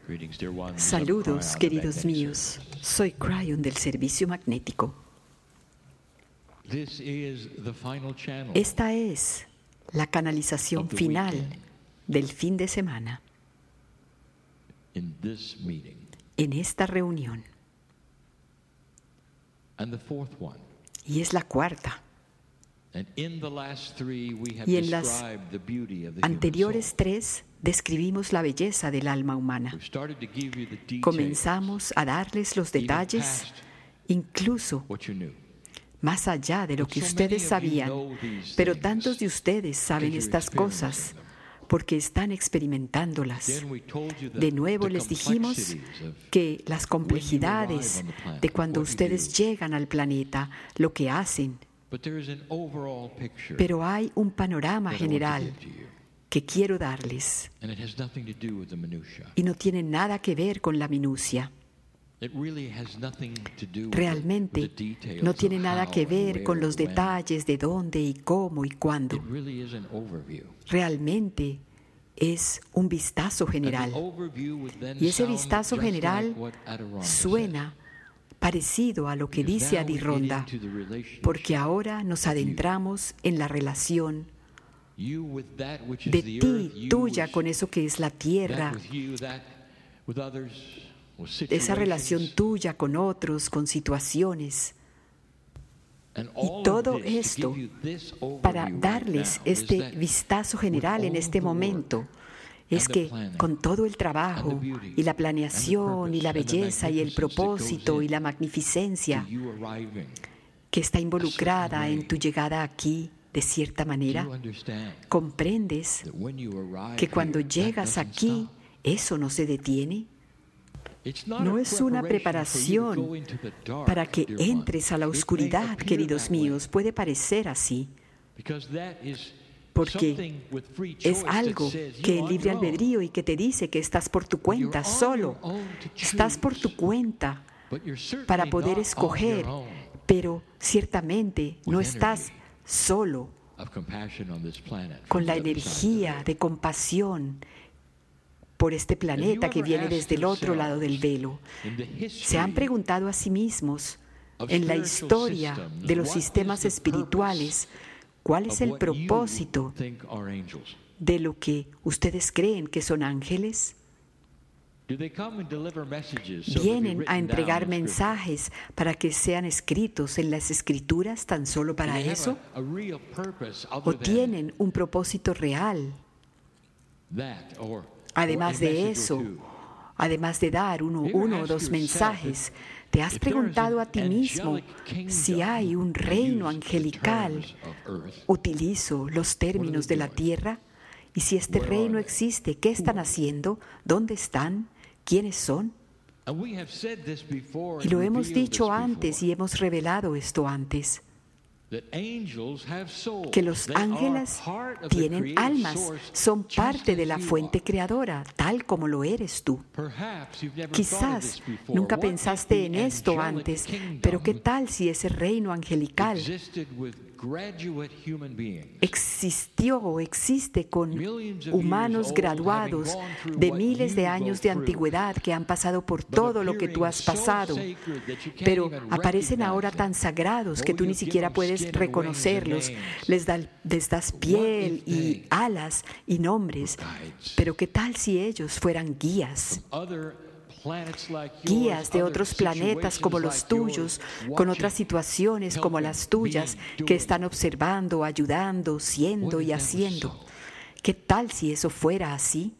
Saludos, queridos míos. Soy Cryon del Servicio Magnético. Esta es la canalización final del fin de semana en esta reunión. Y es la cuarta. Y en las anteriores tres describimos la belleza del alma humana. Comenzamos a darles los detalles, incluso más allá de lo que ustedes sabían, pero tantos de ustedes saben estas cosas porque están experimentándolas. De nuevo les dijimos que las complejidades de cuando ustedes llegan al planeta, lo que hacen, pero hay un panorama general que quiero darles y no tiene nada que ver con la minucia. Realmente no tiene nada que ver con los detalles de dónde y cómo y cuándo. Realmente es un vistazo general. Y ese vistazo general suena parecido a lo que dice Adironda, porque ahora nos adentramos en la relación de ti, tuya, con eso que es la tierra, esa relación tuya con otros, con situaciones. Y todo esto para darles este vistazo general en este momento. Es que con todo el trabajo y la planeación y la belleza y el propósito y la magnificencia que está involucrada en tu llegada aquí, de cierta manera, comprendes que cuando llegas aquí, eso no se detiene. No es una preparación para que entres a la oscuridad, queridos míos. Puede parecer así, porque es algo que es libre albedrío y que te dice que estás por tu cuenta, solo. Estás por tu cuenta para poder escoger, pero ciertamente no estás solo con la energía de compasión por este planeta que viene desde el otro lado del velo. ¿Se han preguntado a sí mismos en la historia de los sistemas espirituales cuál es el propósito de lo que ustedes creen que son ángeles? ¿Vienen a entregar mensajes para que sean escritos en las escrituras tan solo para eso? ¿O tienen un propósito real? Además de eso, además de dar uno o dos mensajes, ¿te has preguntado a ti mismo si hay un reino angelical? Utilizo los términos de la tierra. Y si este reino existe, ¿qué están haciendo? ¿Dónde están? ¿Quiénes son? Y lo hemos dicho antes y hemos revelado esto antes, que los ángeles tienen almas, son parte de la fuente creadora, tal como lo eres tú. Quizás nunca pensaste en esto antes, pero ¿qué tal si ese reino angelical existió o existe con humanos graduados de miles de años de antigüedad que han pasado por todo lo que tú has pasado, pero aparecen ahora tan sagrados que tú ni siquiera puedes reconocerlos? Les das piel y alas y nombres, pero ¿qué tal si ellos fueran guías de otros planetas como los tuyos, con otras situaciones como las tuyas, que están observando, ayudando, siendo y haciendo? ¿Qué tal si eso fuera así?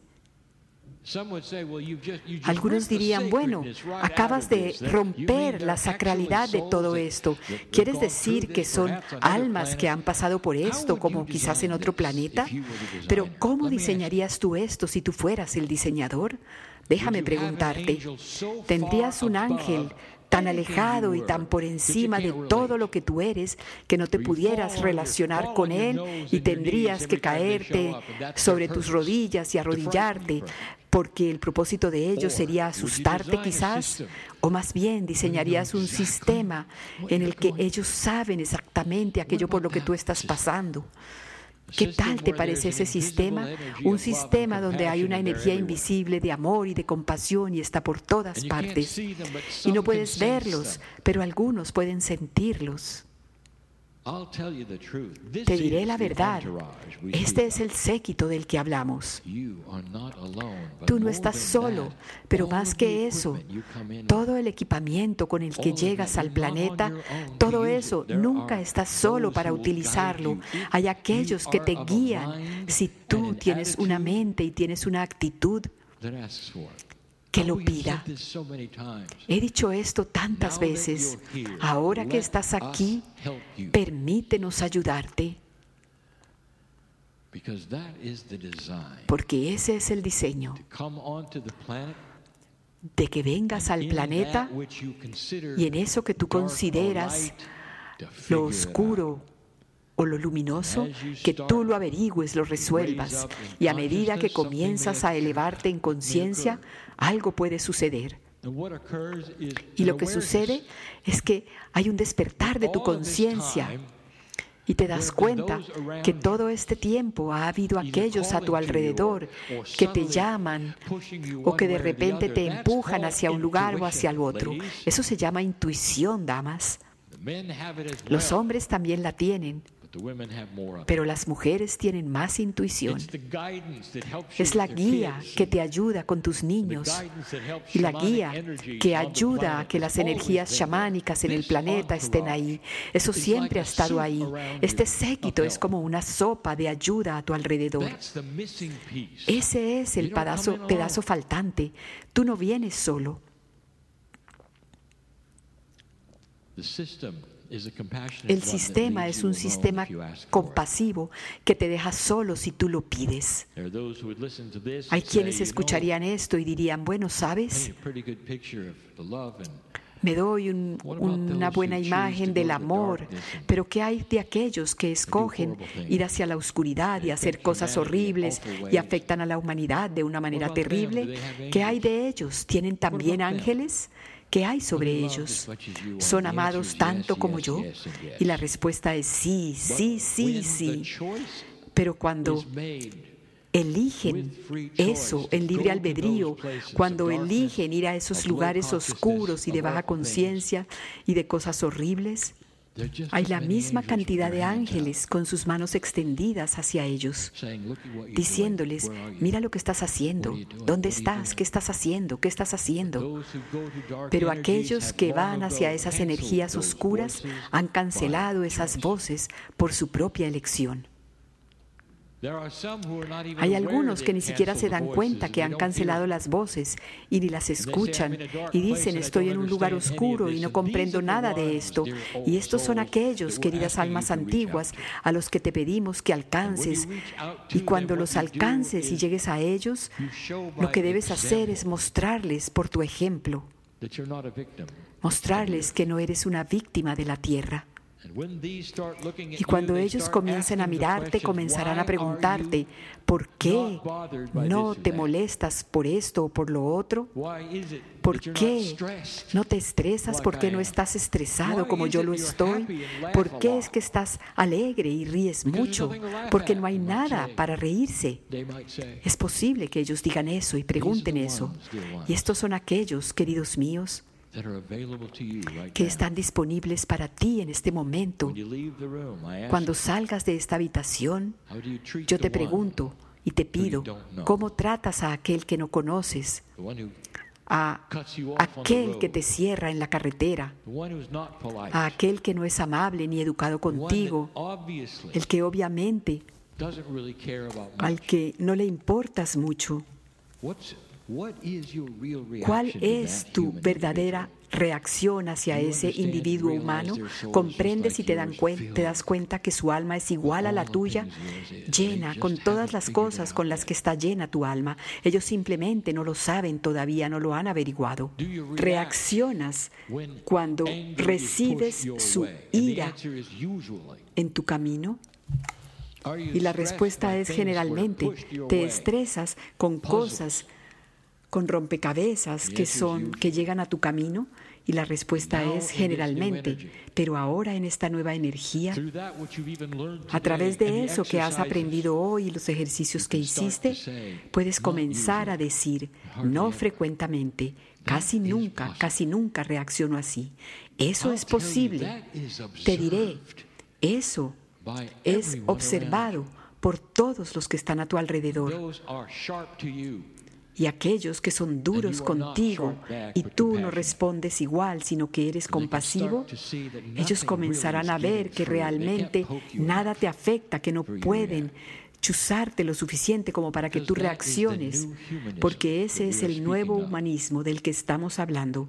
Algunos dirían, bueno, acabas de romper la sacralidad de todo esto. ¿Quieres decir que son almas que han pasado por esto, como quizás en otro planeta? Pero ¿cómo diseñarías tú esto si tú fueras el diseñador? Déjame preguntarte, ¿tendrías un ángel tan alejado y tan por encima de todo lo que tú eres que no te pudieras relacionar con él y tendrías que caerte sobre tus rodillas y arrodillarte porque el propósito de ellos sería asustarte quizás? ¿O más bien diseñarías un sistema en el que ellos saben exactamente aquello por lo que tú estás pasando? ¿Qué tal te parece ese sistema? Un sistema donde hay una energía invisible de amor y de compasión y está por todas partes. Y no puedes verlos, pero algunos pueden sentirlos. Te diré la verdad, este es el séquito del que hablamos. Tú no estás solo, pero más que eso, todo el equipamiento con el que llegas al planeta, todo eso, nunca estás solo para utilizarlo. Hay aquellos que te guían si tú tienes una mente y tienes una actitud que lo pida. He dicho esto tantas veces. Ahora que estás aquí, permítenos ayudarte. Porque ese es el diseño. De que vengas al planeta y en eso que tú consideras lo oscuro o lo luminoso, que tú lo averigües, lo resuelvas, y a medida que comienzas a elevarte en conciencia, algo puede suceder. Y lo que sucede es que hay un despertar de tu conciencia y te das cuenta que todo este tiempo ha habido aquellos a tu alrededor que te llaman o que de repente te empujan hacia un lugar o hacia el otro. Eso se llama intuición, damas. Los hombres también la tienen, pero las mujeres tienen más intuición. Es la guía que te ayuda con tus niños y la guía que ayuda a que las energías chamánicas en el planeta estén ahí. Eso siempre ha estado ahí. Este séquito es como una sopa de ayuda a tu alrededor. Ese es el pedazo faltante. Tú no vienes solo. El sistema es un sistema compasivo que te deja solo si tú lo pides. Hay quienes escucharían esto y dirían, bueno, ¿sabes? Me doy una buena imagen del amor, pero ¿qué hay de aquellos que escogen ir hacia la oscuridad y hacer cosas horribles y afectan a la humanidad de una manera terrible? ¿Qué hay de ellos? ¿Tienen también ángeles? ¿Qué hay sobre ellos? ¿Son amados tanto como yo? Y la respuesta es sí, sí, sí, sí. Pero cuando eligen eso en libre albedrío, cuando eligen ir a esos lugares oscuros y de baja conciencia y de cosas horribles, hay la misma cantidad de ángeles con sus manos extendidas hacia ellos, diciéndoles, mira lo que estás haciendo, ¿dónde estás? ¿Qué estás haciendo? ¿Qué estás haciendo? Pero aquellos que van hacia esas energías oscuras han cancelado esas voces por su propia elección. Hay algunos que ni siquiera se dan cuenta que han cancelado las voces y ni las escuchan y dicen, estoy en un lugar oscuro y no comprendo nada de esto. Y estos son aquellos, queridas almas antiguas, a los que te pedimos que alcances. Y cuando los alcances y llegues a ellos, lo que debes hacer es mostrarles por tu ejemplo, mostrarles que no eres una víctima de la tierra. Y cuando ellos comiencen a mirarte, comenzarán a preguntarte, ¿por qué no te molestas por esto o por lo otro? ¿Por qué no te estresas? ¿Por qué no estás estresado como yo lo estoy? ¿Por qué es que estás alegre y ríes mucho? Porque no hay nada para reírse. Es posible que ellos digan eso y pregunten eso. Y estos son aquellos, queridos míos, que están disponibles para ti en este momento. Cuando salgas de esta habitación, yo te pregunto y te pido, ¿cómo tratas a aquel que no conoces? A aquel que te cierra en la carretera, a aquel que no es amable ni educado contigo, el que obviamente, al que no le importas mucho. ¿Cuál es tu verdadera reacción hacia ese individuo humano? ¿Comprendes y te das cuenta que su alma es igual a la tuya, llena con todas las cosas con las que está llena tu alma? Ellos simplemente no lo saben todavía, no lo han averiguado. ¿Reaccionas cuando recibes su ira en tu camino? Y la respuesta es generalmente, te estresas con cosas, con rompecabezas que llegan a tu camino, Y la respuesta es generalmente. Pero ahora en esta nueva energía, a través de eso que has aprendido hoy y los ejercicios que hiciste, puedes comenzar a decir, no frecuentemente, casi nunca reacciono así. Eso es posible. Te diré, eso es observado por todos los que están a tu alrededor. Y aquellos que son duros contigo y tú no respondes igual, sino que eres compasivo, ellos comenzarán a ver que realmente nada te afecta, que no pueden chuzarte lo suficiente como para que tú reacciones, porque ese es el nuevo humanismo del que estamos hablando.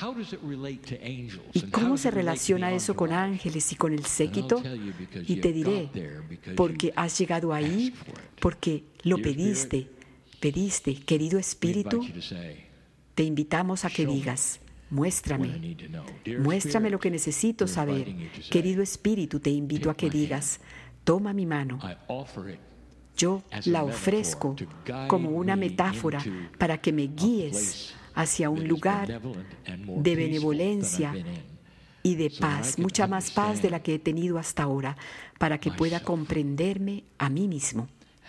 ¿Y cómo se relaciona eso con ángeles y con el séquito? Y te diré, porque has llegado ahí, porque lo pediste, querido Espíritu, te invitamos a que digas, muéstrame lo que necesito saber. Querido Espíritu, te invito a que digas, toma mi mano. Yo la ofrezco como una metáfora para que me guíes hacia un lugar de benevolencia y de paz, mucha más paz de la que he tenido hasta ahora, para que pueda comprenderme a mí mismo.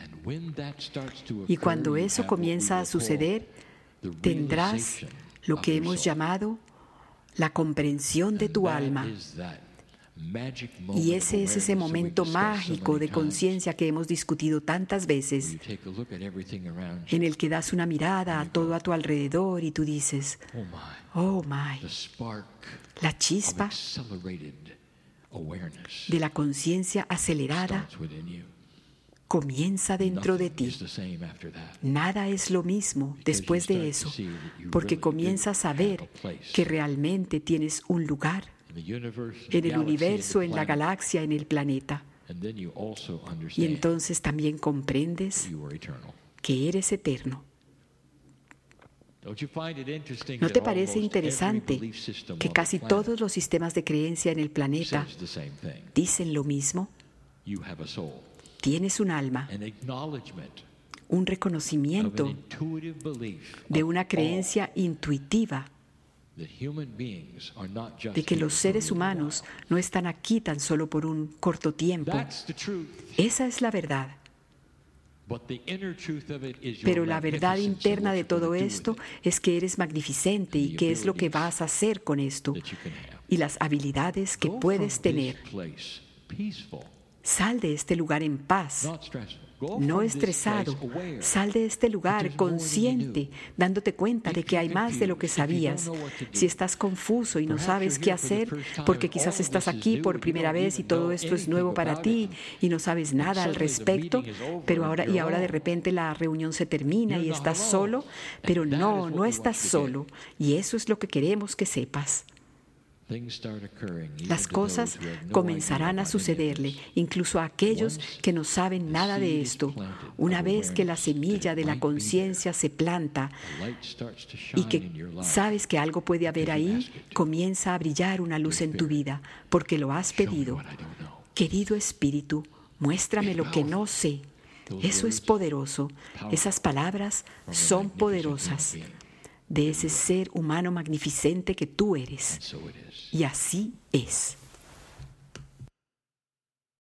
Y cuando eso comienza a suceder, tendrás lo que hemos llamado la comprensión de tu alma. Y ese es ese momento mágico de conciencia que hemos discutido tantas veces, en el que das una mirada a todo a tu alrededor y tú dices, oh my, la chispa de la conciencia acelerada comienza dentro de ti. Nada es lo mismo después de eso, porque comienzas a ver que realmente tienes un lugar en el universo, en la galaxia, en el planeta. Y entonces también comprendes que eres eterno. ¿No te parece interesante que casi todos los sistemas de creencia en el planeta dicen lo mismo? Tienes un alma, un reconocimiento de una creencia intuitiva de que los seres humanos no están aquí tan solo por un corto tiempo. Esa es la verdad. Pero la verdad interna de todo esto es que eres magnificente y qué es lo que vas a hacer con esto y las habilidades que puedes tener. Sal de este lugar en paz, no estresado. Sal de este lugar consciente, dándote cuenta de que hay más de lo que sabías. Si estás confuso y no sabes qué hacer, porque quizás estás aquí por primera vez y todo esto es nuevo para ti y no sabes nada al respecto, pero ahora de repente la reunión se termina y estás solo, pero no estás solo. Y eso es lo que queremos que sepas. Las cosas comenzarán a sucederle, incluso a aquellos que no saben nada de esto. Una vez que la semilla de la conciencia se planta y que sabes que algo puede haber ahí, comienza a brillar una luz en tu vida, porque lo has pedido. Querido Espíritu, muéstrame lo que no sé. Eso es poderoso. Esas palabras son poderosas de ese ser humano magnificente que tú eres. Y así es.